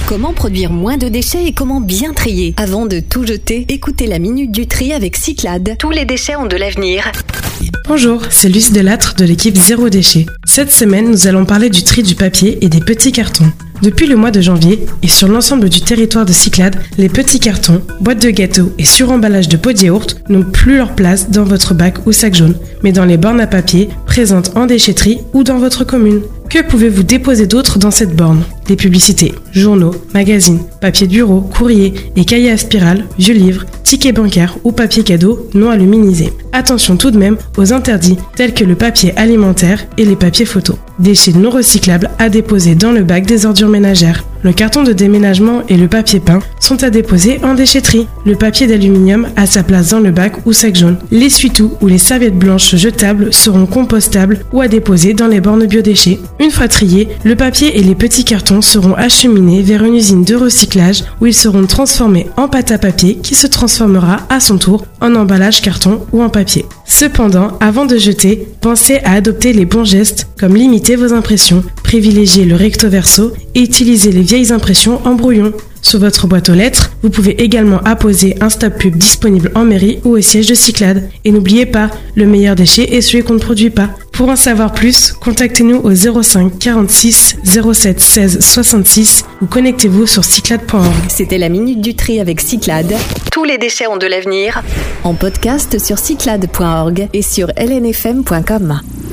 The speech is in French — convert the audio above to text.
Comment produire moins de déchets et comment bien trier? Avant de tout jeter, écoutez la Minute du Tri avec Cyclades. Tous les déchets ont de l'avenir. Bonjour, c'est Luce Delattre de l'équipe Zéro Déchet. Cette semaine, nous allons parler du tri du papier et des petits cartons. Depuis le mois de janvier, et sur l'ensemble du territoire de Cyclades, les petits cartons, boîtes de gâteaux et suremballages de pots de yaourt n'ont plus leur place dans votre bac ou sac jaune, mais dans les bornes à papier présentes en déchetterie ou dans votre commune. Que pouvez-vous déposer d'autre dans cette borne? Des publicités, journaux, magazines, papier de bureau, courrier et cahiers à spirale, vieux livres, tickets bancaires ou papier cadeau non aluminisé. Attention tout de même aux interdits tels que le papier alimentaire et les papiers photos. Déchets non recyclables à déposer dans le bac des ordures ménagères. Le carton de déménagement et le papier peint sont à déposer en déchetterie. Le papier d'aluminium a sa place dans le bac ou sac jaune. L'essuie-tout ou les serviettes blanches jetables seront compostables ou à déposer dans les bornes biodéchets. Une fois triés, le papier et les petits cartons seront acheminés vers une usine de recyclage où ils seront transformés en pâte à papier qui se transformera à son tour en emballage carton ou en papier. Cependant, avant de jeter, pensez à adopter les bons gestes comme limiter vos impressions, privilégier le recto verso et utiliser les vieilles impressions en brouillon. Sur votre boîte aux lettres, vous pouvez également apposer un stop pub disponible en mairie ou au siège de Cyclades. Et n'oubliez pas, le meilleur déchet est celui qu'on ne produit pas. Pour en savoir plus, contactez-nous au 05 46 07 16 66 ou connectez-vous sur cyclades.org. C'était la Minute du Tri avec Cyclades. Tous les déchets ont de l'avenir. En podcast sur cyclades.org et sur lnfm.com.